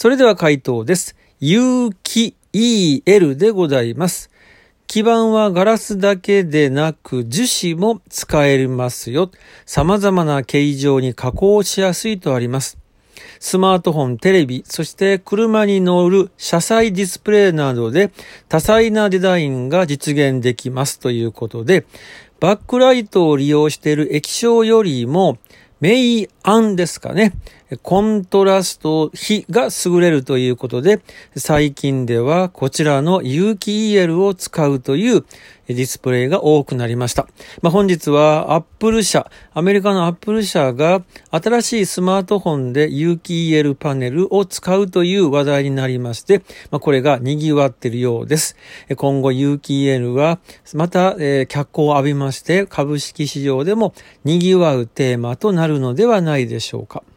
それでは回答です。有機 EL でございます。基板はガラスだけでなく樹脂も使えますよ。様々な形状に加工しやすいとあります。スマートフォン、テレビ、そして車に乗る車載ディスプレイなどで多彩なデザインが実現できますということで、バックライトを利用している液晶よりも明暗ですかね。コントラスト比が優れるということで、最近ではこちらの有機 EL を使うというディスプレイが多くなりました。本日はアメリカのアップル社が新しいスマートフォンで有機 EL パネルを使うという話題になりまして、これが賑わっているようです。今後有機 EL はまた脚光を浴びまして、株式市場でも賑わうテーマとなるのではないでしょうか。